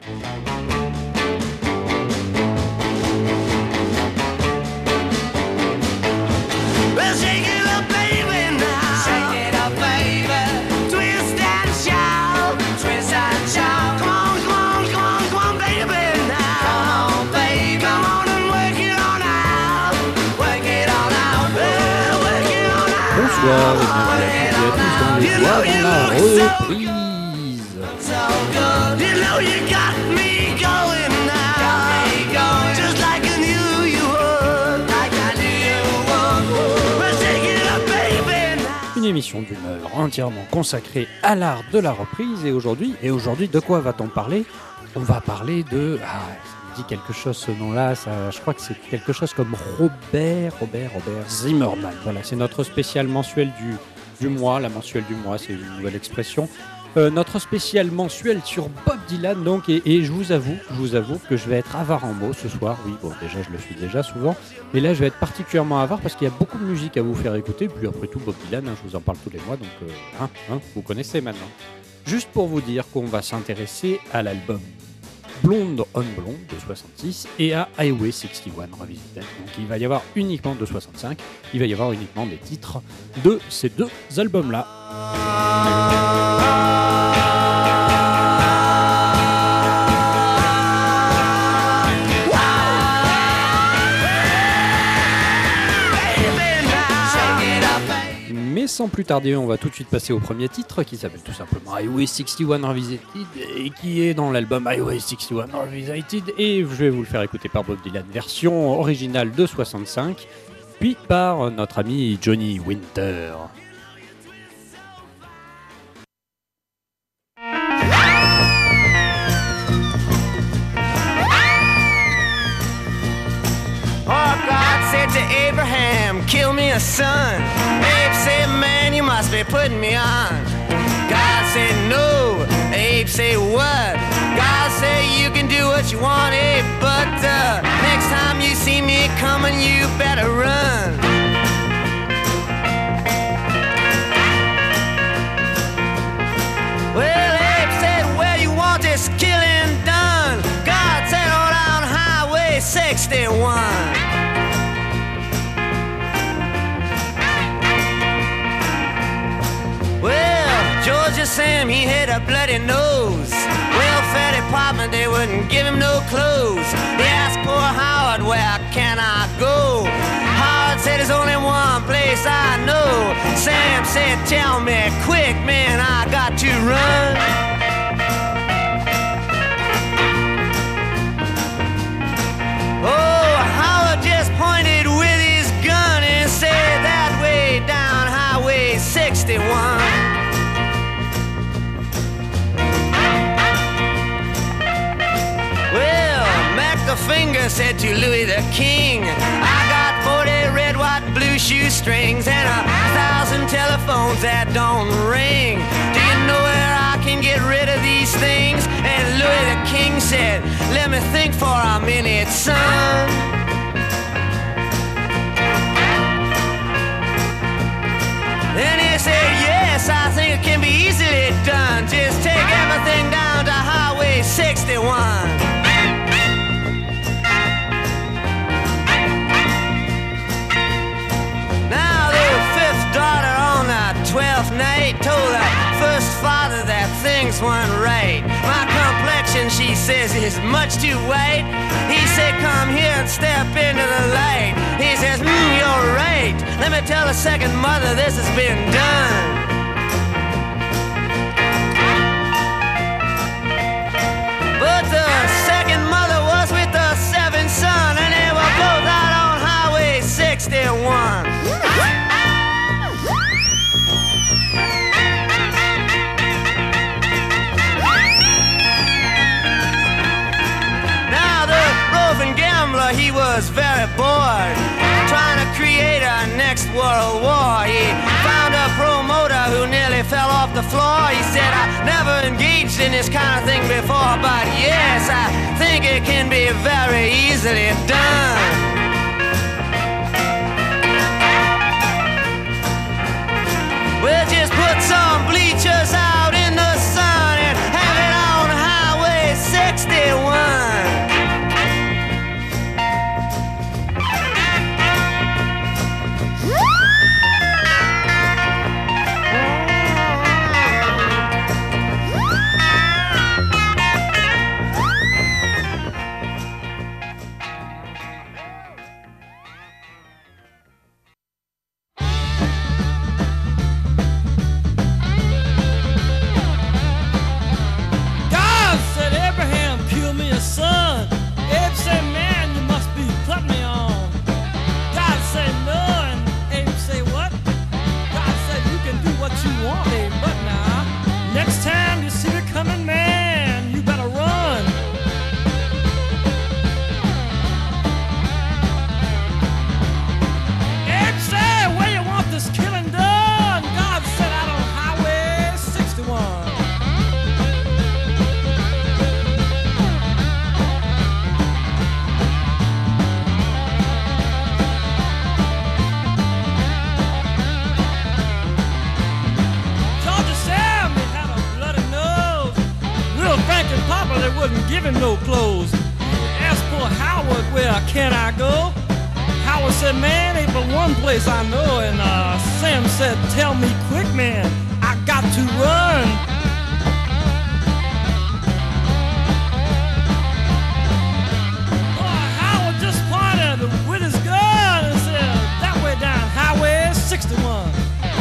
Well, shake it up, baby, now. Shake it up, baby. Twist and shout. Twist and shout. Come on, come on, come on, come on, baby, now. Come on, baby. Come on and work it on out. Work it on out. Well, work it on out. Bonsoir et bienvenue à tous dans les voix dans la reprise. So good. You know you got me going now. Got me going. Just like I knew you would. Like I knew you would. Well, shake it up, baby, now. Une émission d'une heure entièrement consacrée à l'art de la reprise. Et aujourd'hui, de quoi va-t-on parler? On va parler de... Ah, ça me dit quelque chose ce nom-là. Ça, je crois que c'est quelque chose comme Robert Zimmerman. Voilà, c'est notre spécial mensuel du mois. La mensuelle du mois, c'est une nouvelle expression. Notre spécial mensuel sur Bob Dylan, donc, et je vous avoue que je vais être avare en mots ce soir. Oui, bon, déjà, je le suis déjà souvent, mais là, je vais être particulièrement avare parce qu'il y a beaucoup de musique à vous faire écouter. Puis après tout, Bob Dylan, je vous en parle tous les mois, donc, vous connaissez maintenant. Juste pour vous dire qu'on va s'intéresser à l'album Blonde on Blonde de 66 et à Highway 61 Revisited. Donc, il va y avoir uniquement de 65, il va y avoir uniquement des titres de ces deux albums-là. Mais sans plus tarder, on va tout de suite passer au premier titre qui s'appelle tout simplement Highway 61 Revisited et qui est dans l'album Highway 61 Revisited, et je vais vous le faire écouter par Bob Dylan, version originale de 65, puis par notre ami Johnny Winter. Oh, God said to Abraham, kill me a son. Abe said, man, you must be putting me on. God said, no. Abe said, what? God said, you can do what you want, Abe, but next time you see me coming, you better run. Well, Abe said, where you want this killing done? God said, on down Highway 61. Well, Georgia Sam, he had a bloody nose. Welfare department, they wouldn't give him no clothes. They asked poor Howard, where can I go? Howard said, there's only one place I know. Sam said, tell me quick, man, I got to run. Oh, Howard just pointed with his gun and said, that way down Highway 61. Well, Mac the Finger said to Louis the King, I got 40 red, white, blue shoestrings and 1,000 telephones that don't ring. Do you know where I can get rid of these things? And Louis the King said, let me think for a minute, son. Then he said, yes, I think it can be easily done. Just take everything down to Highway 61. Now the fifth daughter on the 12th night told her first father that things weren't right. My complexion, she says, is much too white. He said, come here and step into the light. He says, you're right. Let me tell the second mother this has been done. But the second mother was with the seventh son, and they were both out on Highway 61. He was very bored, trying to create a next world war. He found a promoter who nearly fell off the floor. He said, I never engaged in this kind of thing before, but yes, I think it can be very easily done. We'll just put some bleachers out in the sun and have it on Highway 61. but they wouldn't give him no clothes. Asked poor Howard, where can I go? Howard said, man, ain't but one place I know. And Sam said, tell me quick, man, I got to run. Howard just pointed with his gun and said, that way down Highway 61.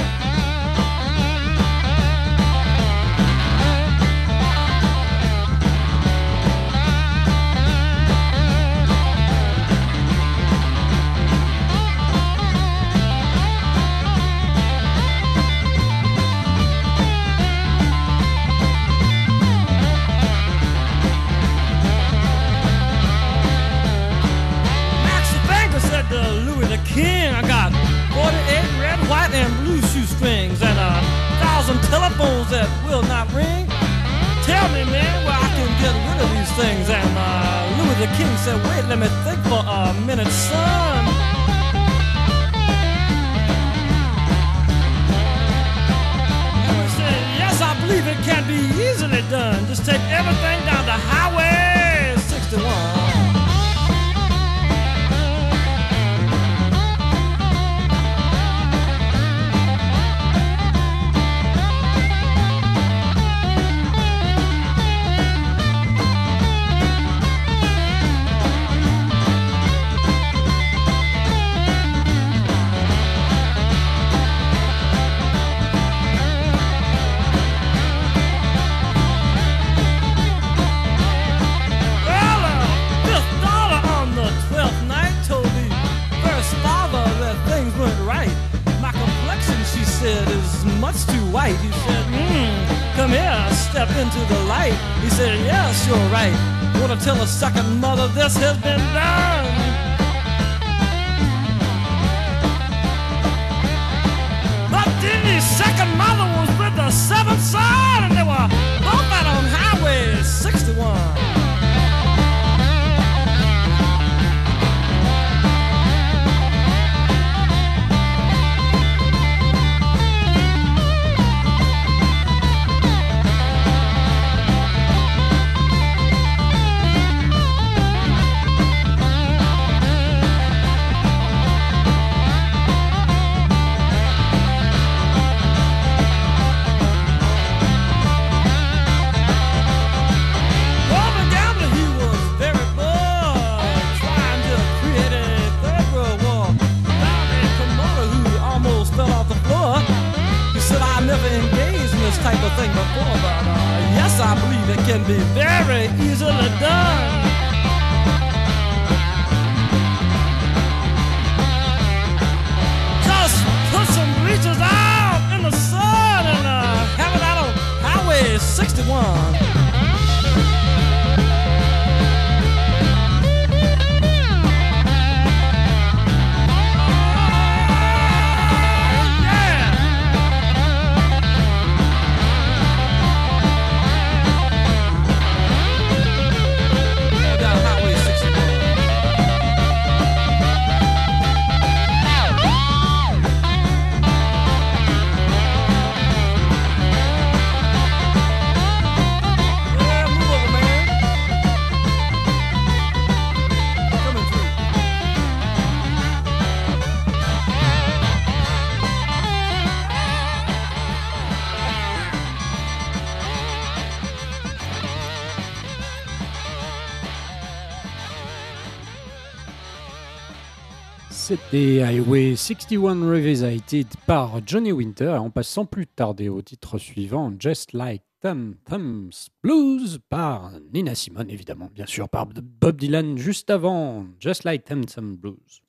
King, I got 48 red, white, and blue shoestrings and 1,000 telephones that will not ring. Tell me, man, where I can get rid of these things. And Louis the King said, wait, let me think for a minute, son. Louis said, yes, I believe it can be easily done. Just take everything down to Highway 61. Much too white. He said, come here, step into the light. He said, yes, you're right. Want to tell a second mother this has been done. But then the second mother was with the seventh son, and they were both out on Highway 61. Type of thing before, but yes, I believe it can be very easily done. Just put some bleachers out in the sun and have it out on Highway 61. C'était Highway 61 Revisited par Johnny Winter et on passe sans plus tarder au titre suivant, Just Like Them Thumbs Blues par Nina Simone, évidemment, bien sûr, par Bob Dylan juste avant, Just Like Them Thumbs Blues.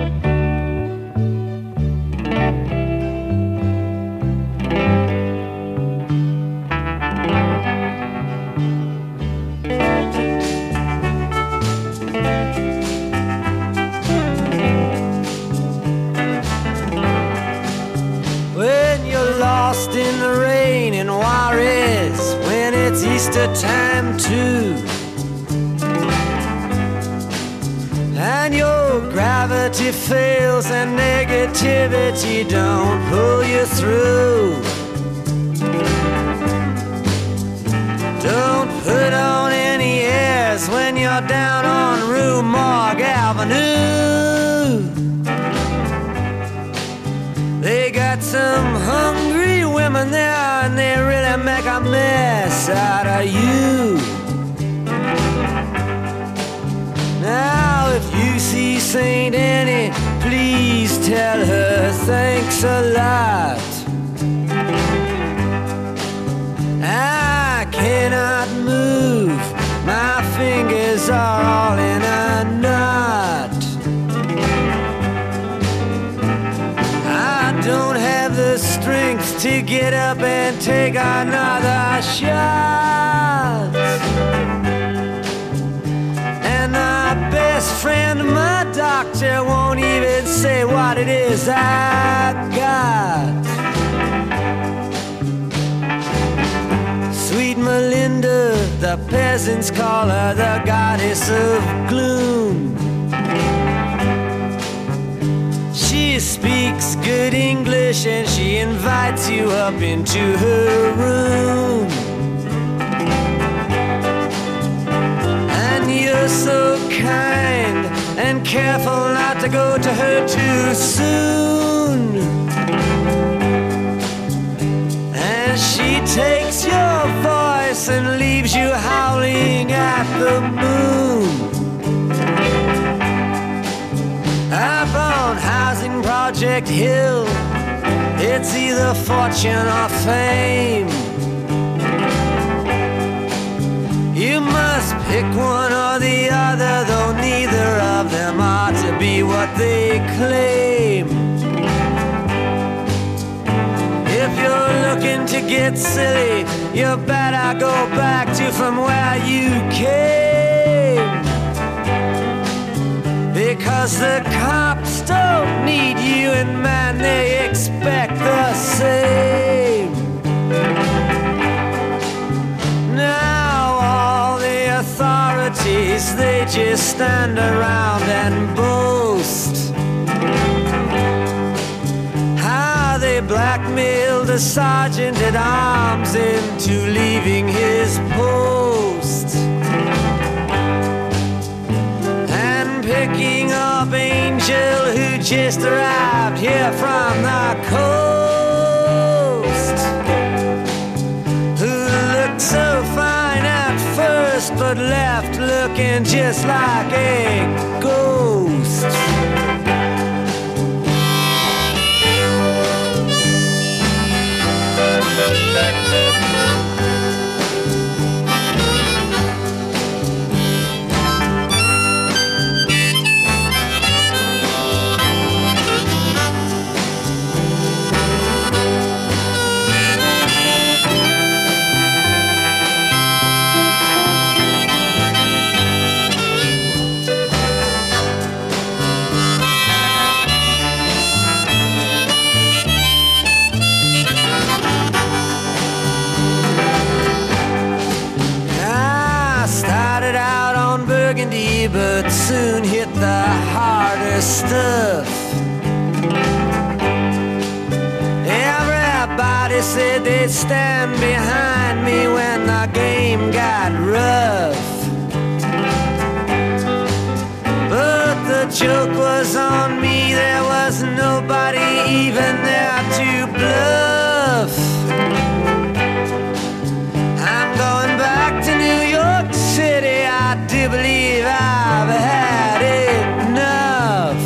Lost in the rain in Juarez when it's Easter time too, and your gravity fails and negativity don't pull you through. Don't put on any you're down on Rue Morgue Avenue. They got some hungry women there, and they really make a mess out of you. Now if you see Saint Annie, please tell her thanks a lot. I cannot move, my fingers are all in a knot. I don't have the strength to get up and take another shot. And my best friend, my doctor, won't even say what it is I got. Sweet Melinda, the peasants call her the goddess of gloom. She speaks good English and she invites you up into her room. And you're so kind and careful not to go to her too soon. And she takes your voice and leaves you howling at the moon. Up on Housing Project Hill, it's either fortune or fame. You must pick one or the other, though neither of them ought to be what they claim. If you're looking to get silly, you better go back to from where you came. Because the cops don't need you, and man, they expect the same. Now all the authorities, they just stand around and boast how they blackmailed a sergeant at arms into leaving his post. Picking up Angel, who just arrived here from the coast, who looked so fine at first but left looking just like a ghost. But soon hit the harder stuff. Everybody said they'd stand behind me when the game got rough. But the joke was on me, there was nobody even there to bluff. I'm going back to New York City, I do believe I've had enough.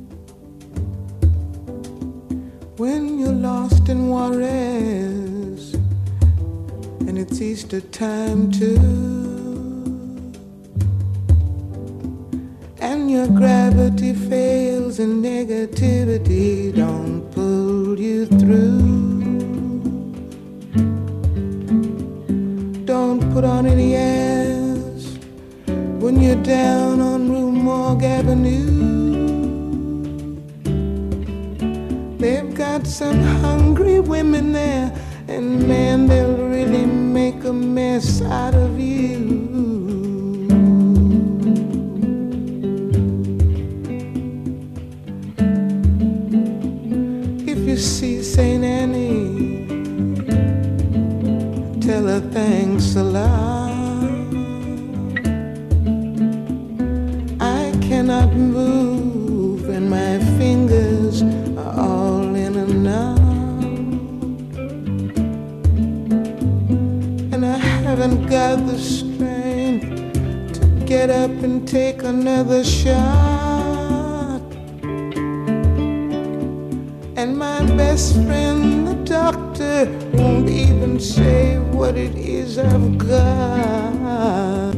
When you're lost in Juarez, it's Easter time too, and your gravity fails and negativity don't pull you through. Don't put on any airs when you're down on Rue Morgue Avenue. They've got some hungry women there, and man, they'll really make a mess out of you. If you see St. Annie, tell her thanks a lot. I cannot move and my fingers are all in a knot, and I haven't got the strength to get up and take another shot. And my best friend, the doctor, won't even say what it is I've got.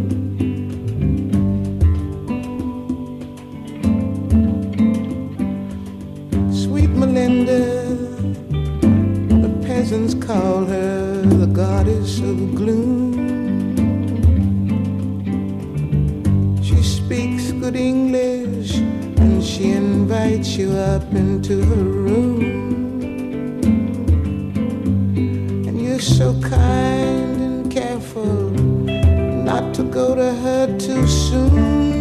Sweet Melinda, the peasants call her the goddess of gloom. She speaks good English and she invites you up into her room. And you're so kind and careful not to go to her too soon.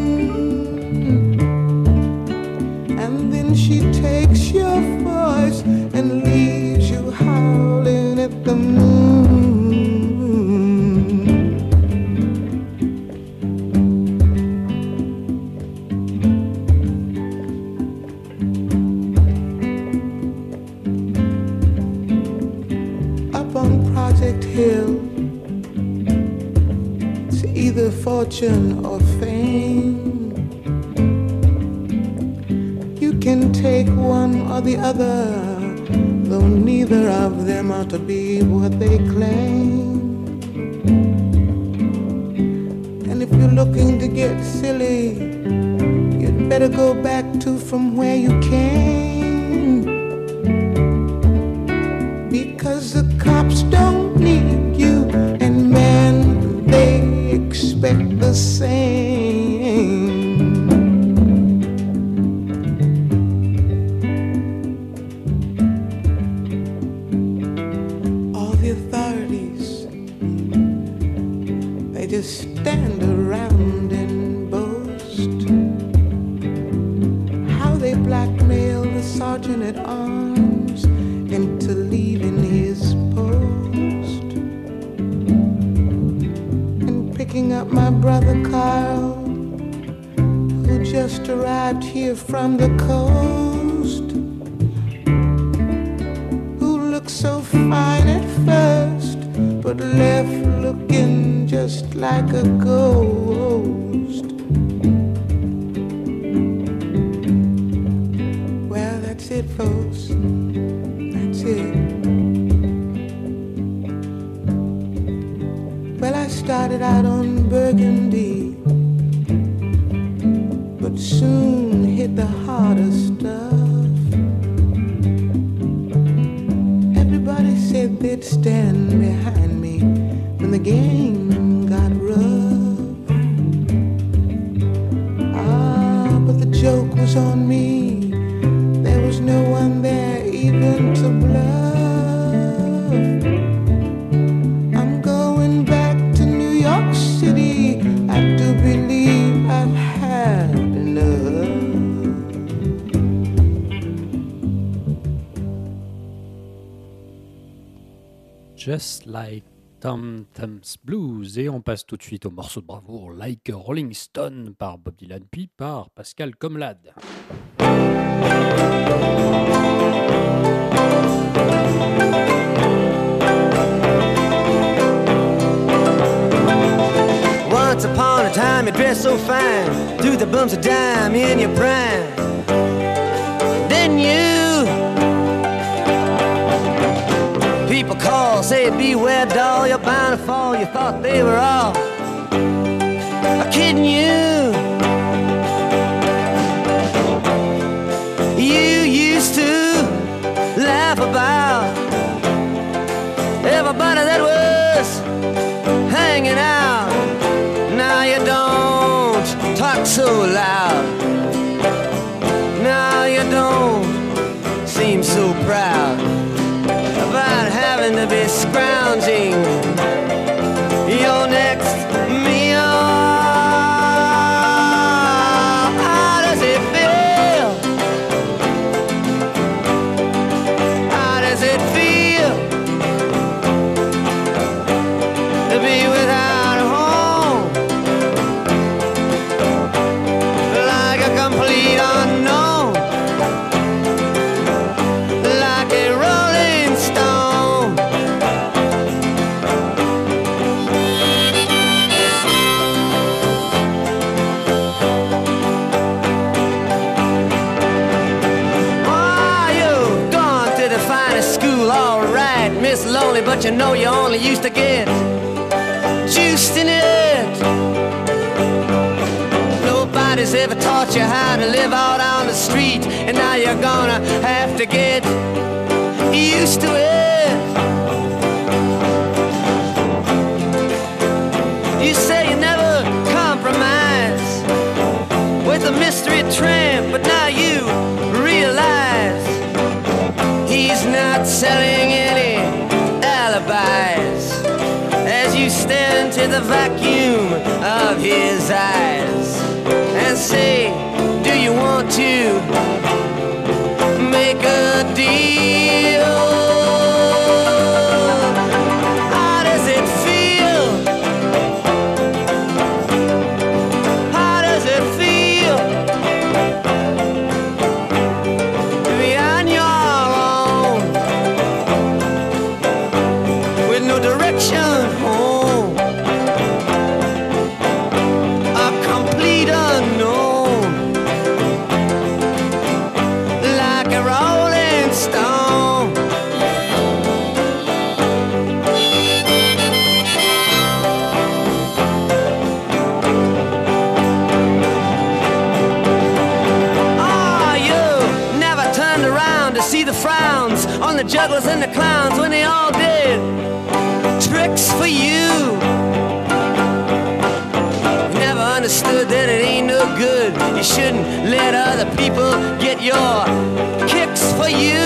And then she takes your voice and leaves you howling at the moon. Up on Project Hill, it's either fortune or fame. You can take one or the other, though neither of them ought to be what they claim. And if you're looking to get silly, you'd better go back to from where you came, because the cops don't need you, and man, they expect the same. Authorities, they just stand around and boast how they blackmail the sergeant at arms into leaving his post and picking up my brother Carl, who just arrived here from the coast, who looks so fine at first but left looking just like a ghost. Well, that's it, folks. That's it. Well, I started out on Burgundy, but soon hit the harder stuff. Everybody said they'd stand behind me when the game got rough. Ah, but the joke was on me. There was no one there even to bluff. I'm going back to New York City. I do believe I've had enough. Just Like Tom Thumb's Blues. Et on passe tout de suite au morceau de bravoure Like a Rolling Stone par Bob Dylan, puis par Pascal Comlade. Once upon a time you dressed so fine, threw the bumps of dime in your prime. Then you people call all say, beware, doll, you're bound to fall. You thought they were all kidding you. You used to laugh about everybody that was hanging out. Now you don't talk so loud. Now you don't seem so proud about having to be scrounging your next meal. How does it feel? How does it feel to be without a home? Like a complete unknown, like a rolling stone. Oh, you've gone to the finest school, all right, Miss Lonely, but you know you only used to get juiced in it. Nobody's ever taught you how to live out on the street, and now you're gonna have to get used to it. You say you never compromise with a mystery tramp, but now you realize he's not selling any alibis as you stare into the vacuum of his eyes and say, do you want to make a deal? How does it feel? How does it feel to be on your own with no direction home? A complete unknown, like a rolling stone. Oh, you never turned around to see the frowns on the jugglers and the clowns when they all did tricks for you. Never understood that it ain't no good. You shouldn't let other people get your kicks for you.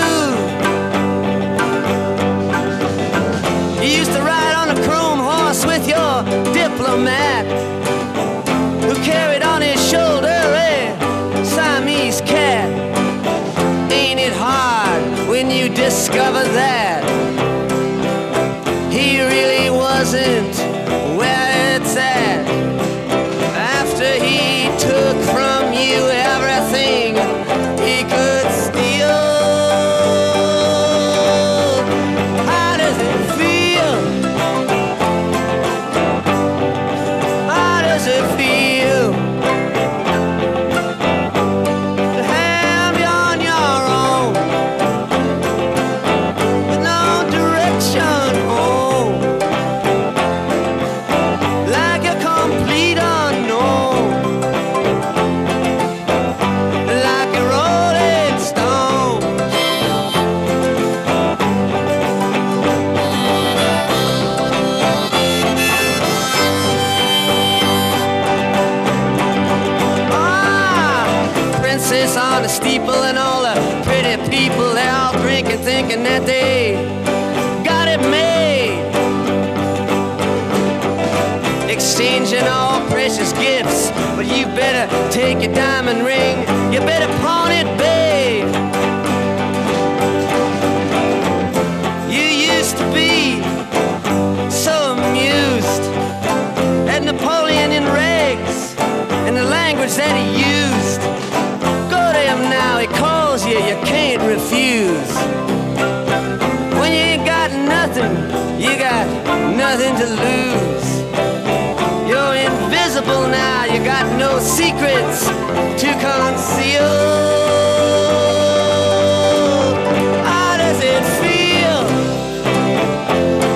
You used to ride on a chrome horse with your diplomat, who carried on his shoulder a Siamese cat. Ain't it hard when you discover that he really wasn't where it's at? After he took from you everything he could steal. How does it feel? How does it feel to have you on your own with no direction home? Like a complete unknown, like a rolling stone. Ah, princess on the steeple and all the pretty people, they're all drinking, thinking that they got it made, exchanging all precious gifts. But you better take your diamond ring, you better pawn it, babe. You used to be so amused at Napoleon in rags and the language that he used. Go to him now, he calls you, you can't refuse. When you ain't got nothing, you got nothing to lose. You're invisible now, you got no secrets to conceal. How does it feel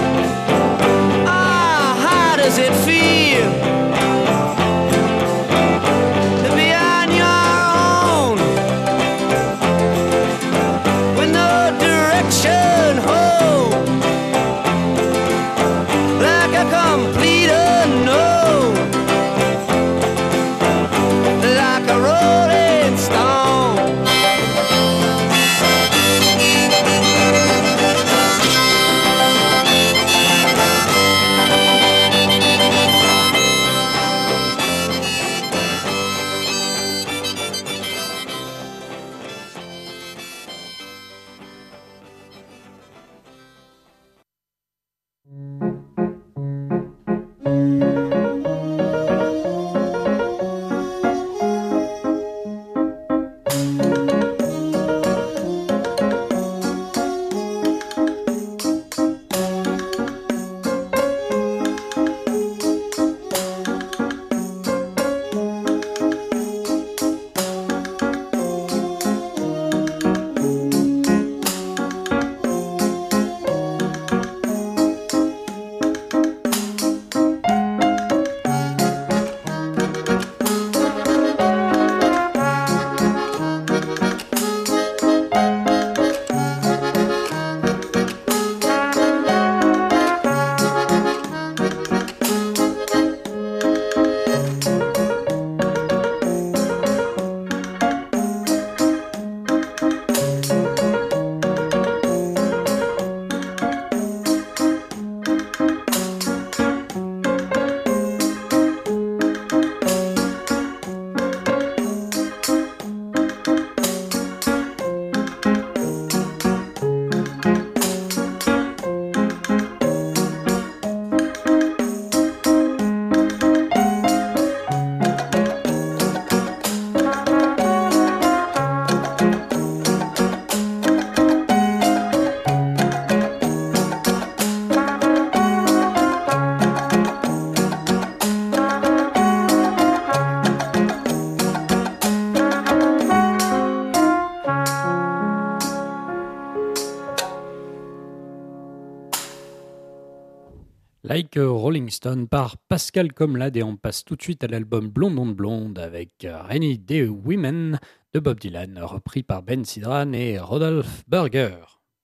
Like a Rolling Stone par Pascal Comlade et on passe tout de suite à l'album Blonde on Blonde avec Rainy Day Women de Bob Dylan, repris par Ben Sidran et Rodolphe Burger.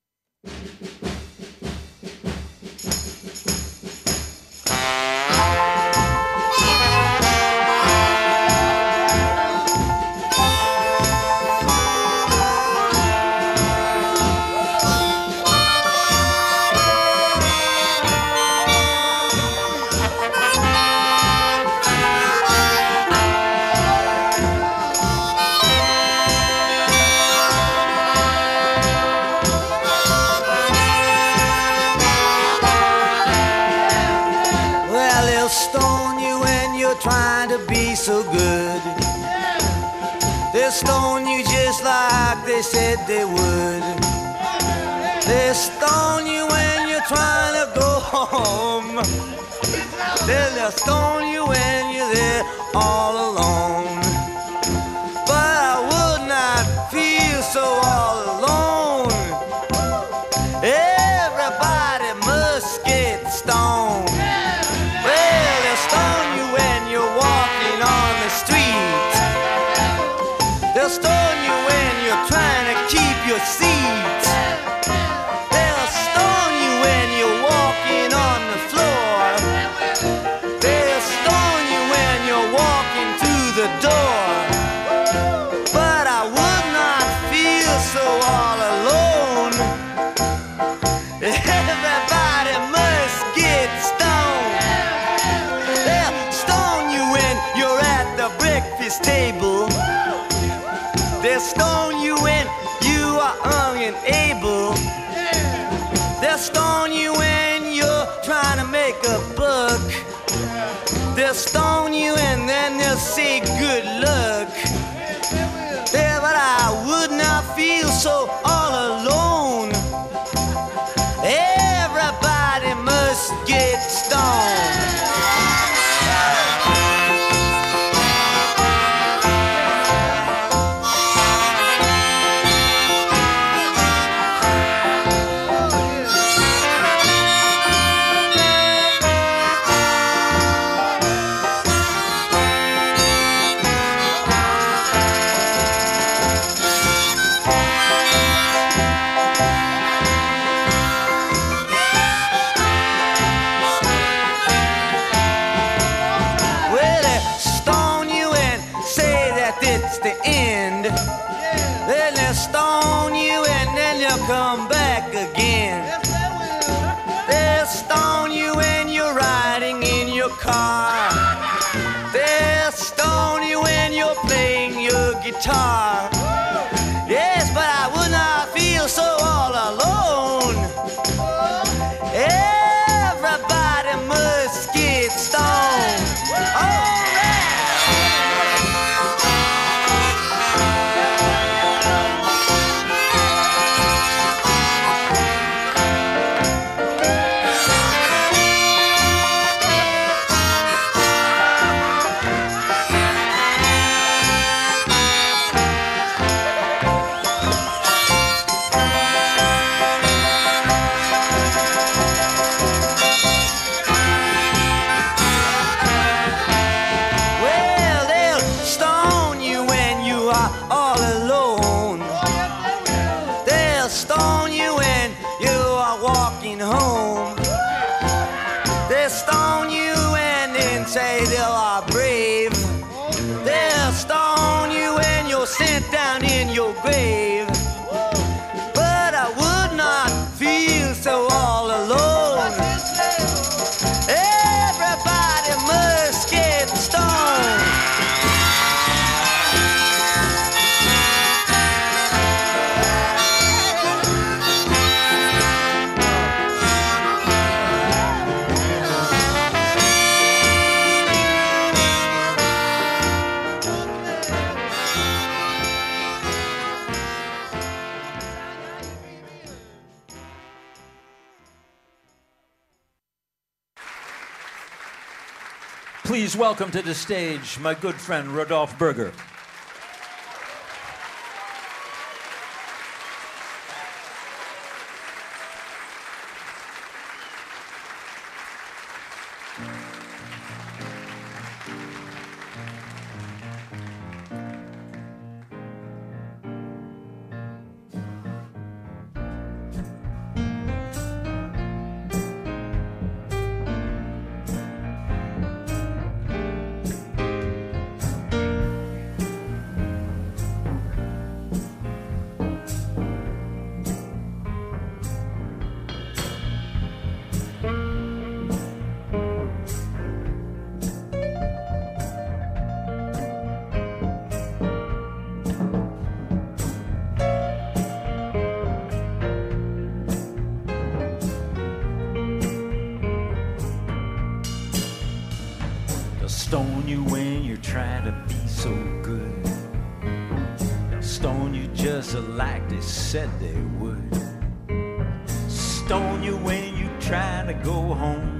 Trying to be so good. They'll stone you just like they said they would. They'll stone you when you're trying to go home. They'll stone you when you're there all alone. But I would not feel so all alone. Everybody must get stoned. Well, they'll stone you when you're walking on the street. They'll stone you when you're trying to keep your seat. They'll stone you when you're walking on the floor. They'll stone you when you're walking through the door. But I would not feel so all alone. Everybody must get stoned. They'll stone you when you're at the breakfast table. They'll stone you when you are young and able. They'll stone you when you're trying to make a buck. They'll stone you and then they'll say good luck. Yeah, but I would not feel so all alone. Everybody must get stoned. The end. Then they'll stone you and then you'll come back again. They'll stone you when you're riding in your car. They'll stone you when you're playing your guitar. Yes, but I would not feel so all alone. Everybody must get stoned. Oh. Home. They'll stone you and then say they are brave. They'll stone you when you're sent down in your grave. But I would not feel so all alone. Everybody must get stoned. Please welcome to the stage my good friend Rodolphe Burger. Stone you when you're trying to be so good. They'll stone you just like they said they would. Stone you when you're trying to go home.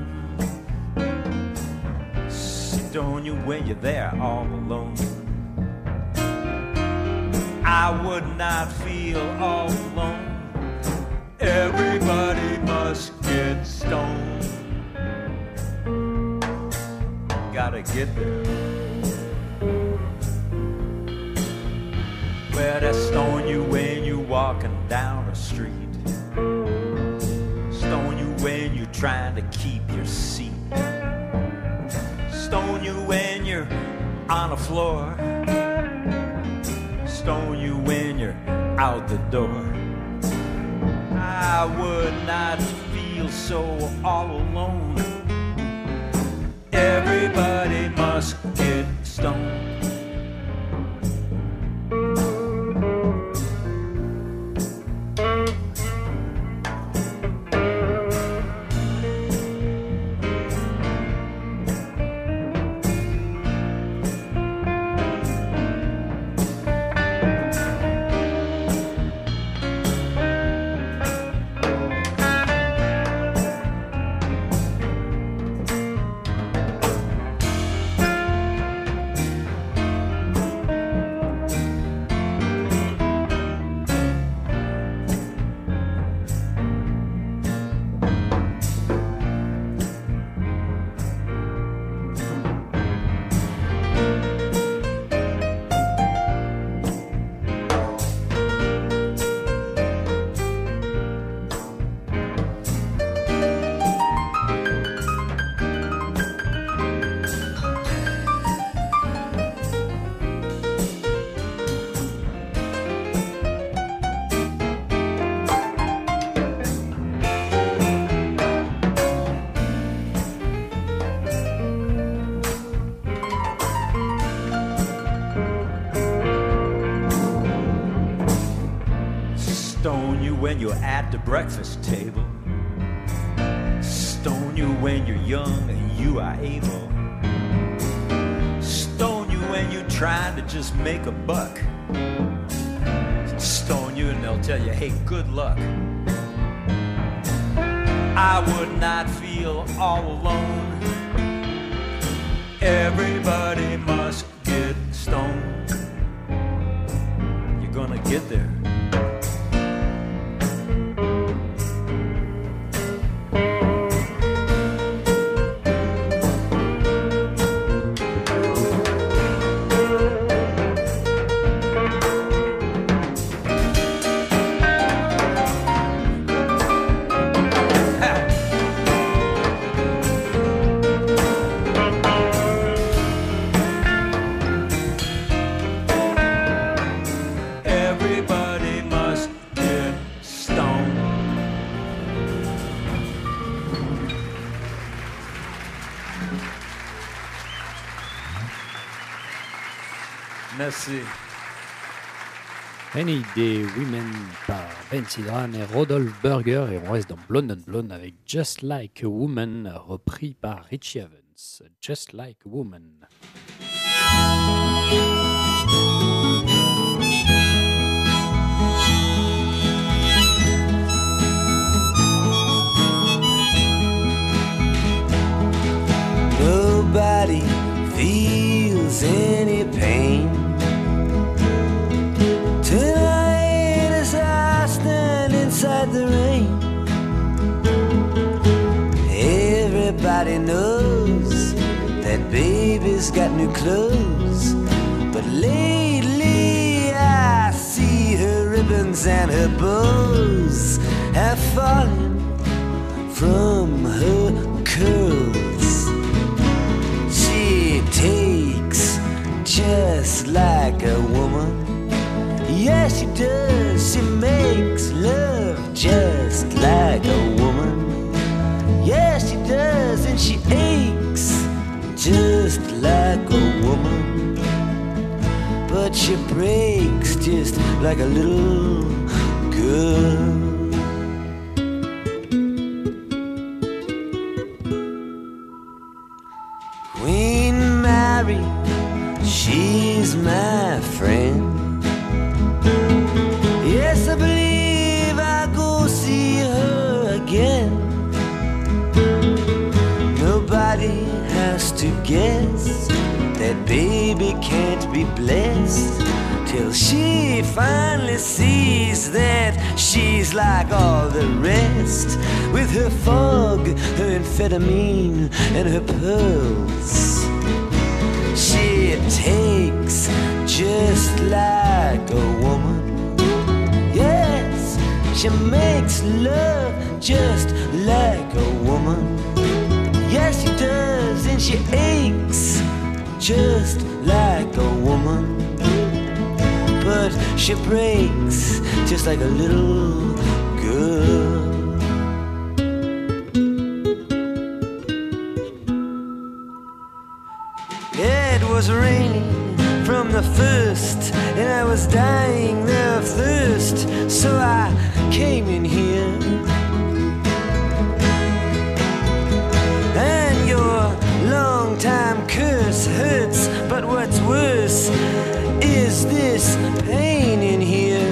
Stone you when you're there all alone. I would not feel all alone. Everybody must get stoned. Gotta get there. Well, they stone you when you're walking down the street. Stone you when you're trying to keep your seat. Stone you when you're on the floor. Stone you when you're out the door. I would not feel so all alone. Everybody must get stoned. When you're at the breakfast table. Stone you when you're young and you are able. Stone you when you're trying to just make a buck. Stone you and they'll tell you, hey, good luck. I would not feel all alone. Everybody must get stoned. You're gonna get there. Merci. Any Day Women par Ben Sidran et Rodolphe Burger, et on reste dans Blonde and Blonde avec Just Like a Woman, repris par Richie Evans. Just Like a Woman. Nobody feels any pain tonight as I stand inside the rain. Everybody knows that baby's got new clothes, but lately I see her ribbons and her bows have fallen from her curls. She takes just like a woman. Yes, she does. She makes love just like a woman. Yes, she does. And she aches just like a woman. But she breaks just like a little girl. Queen Mary worry, she's my friend. Yes, I believe I'll go see her again. Nobody has to guess that baby can't be blessed till she finally sees that she's like all the rest, with her fog, her amphetamine, and her pearls. She takes just like a woman. Yes, she makes love just like a woman. Yes, she does, and she aches just like a woman. But she breaks just like a little girl. It was raining from the first, and I was dying there of thirst, so I came in here. And your long-time curse hurts, but what's worse is this pain in here.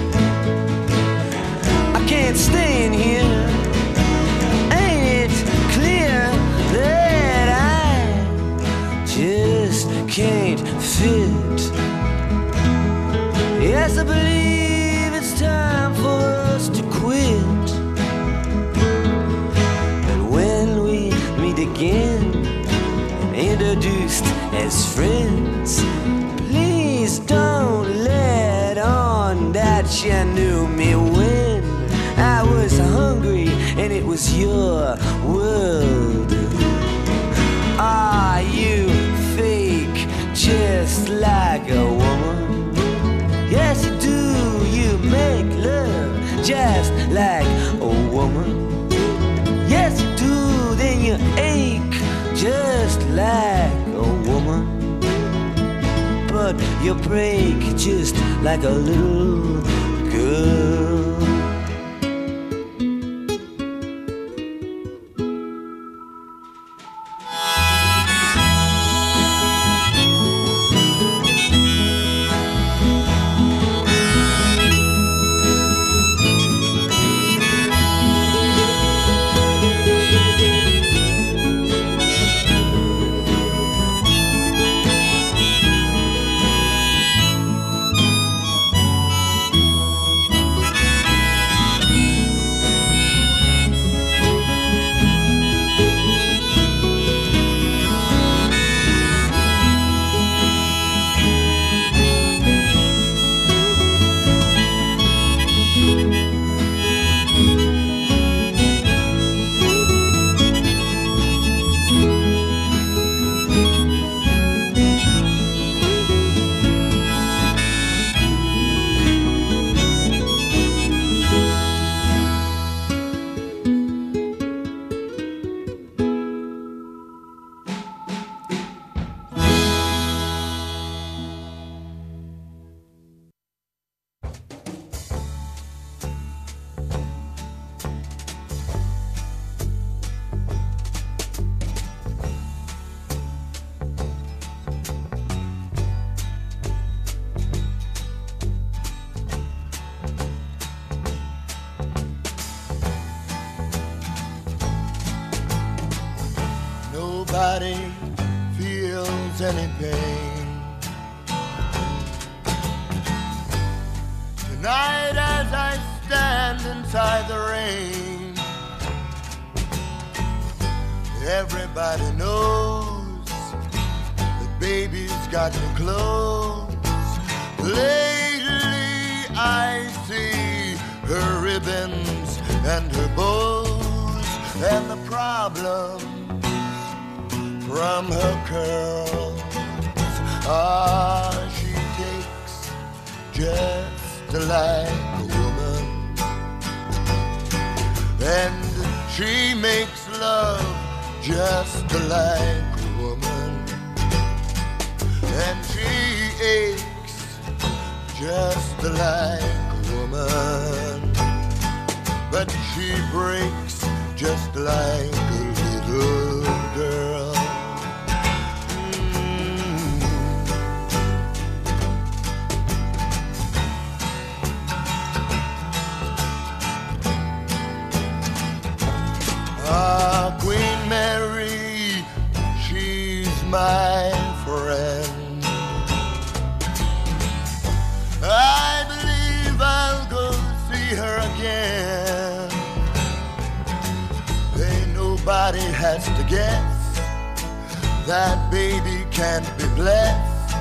I can't stay in here. Ain't it clear that I just can't fit? Yes, I believe it's time for us to quit. But when we meet again, introduced as friends, please don't let on that you knew me when I was hungry and it was your world. Are you fake just like a woman? Yes, you do. You make love just like a woman. Yes, you do. Then you ache just like a woman. But you break just like a little girl. Nobody feels any pain tonight as I stand inside the rain. Everybody knows that baby's got me close. Lately I see her ribbons and her bows, and the problem from her curls. She takes just like a woman, and she makes love just like a woman, and she aches just like a woman, but she breaks just like a little girl. my friend. I believe I'll go see her again. Ain't nobody has to guess that baby can't be blessed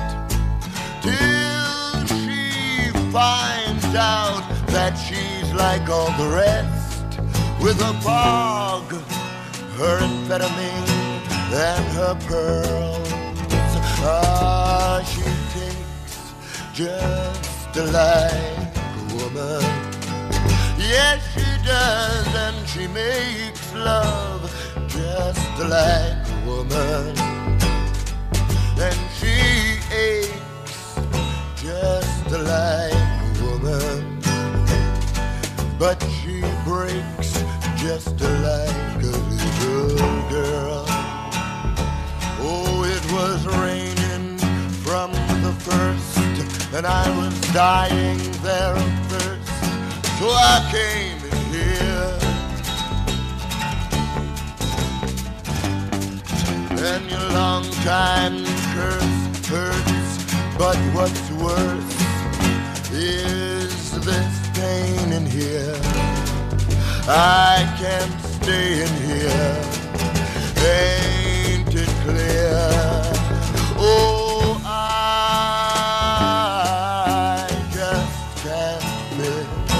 till she finds out that she's like all the rest, with her fog, her amphetamine, and her pearls. Ah, she takes just like a woman. Yes, she does, and she makes love just like a woman. And she aches just like a woman, but she breaks just like a little girl. Oh, it was raining from the first, and I was dying there of thirst, so I came in here. And your long time curse hurts, but what's worse is this pain in here. I can't stay in here, ain't it clear? Oh, I just can't live.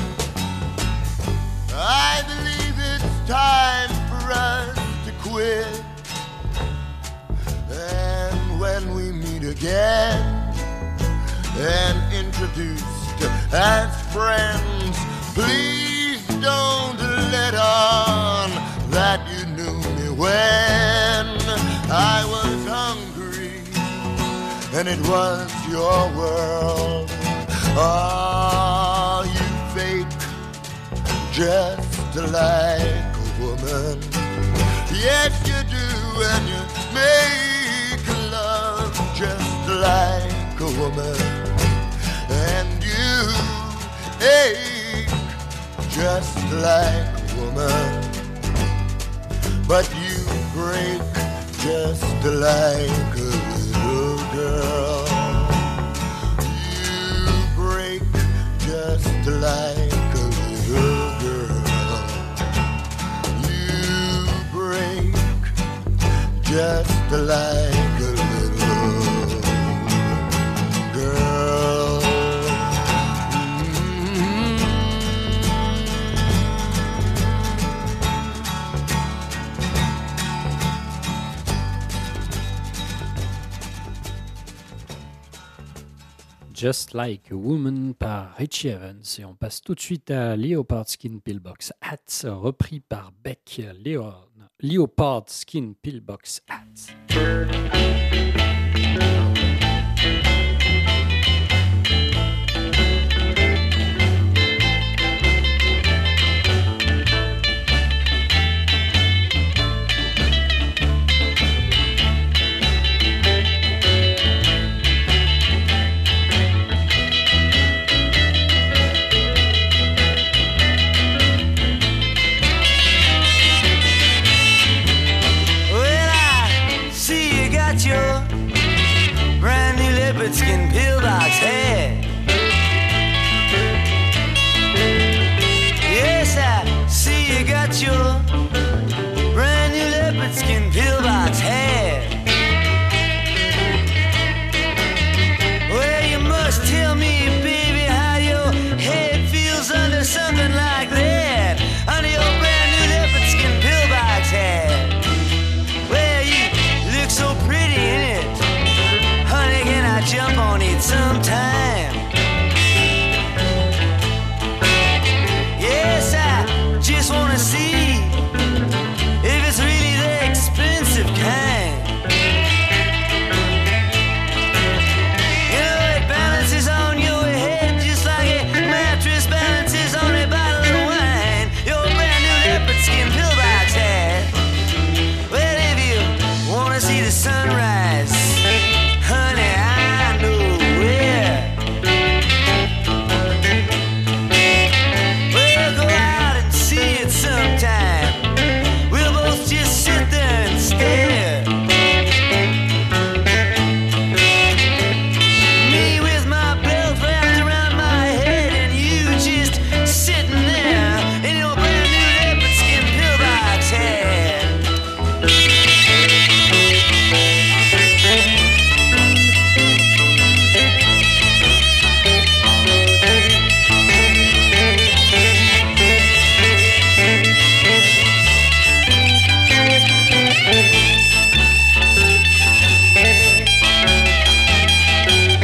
I believe it's time for us to quit. And when we meet again and introduced as friends, please don't let on that you knew me when I was hungry and it was your world. Ah, you fake just like a woman. Yes, you do, and you make love just like a woman. And you ache just like a woman, but you break just like a little girl. You break just like a little girl. You break just like a little girl. Just Like a Woman par Richie Evans. Et on passe tout de suite à Leopard Skin Pillbox Hats, repris par Beck. Leopard Skin Pillbox Hats.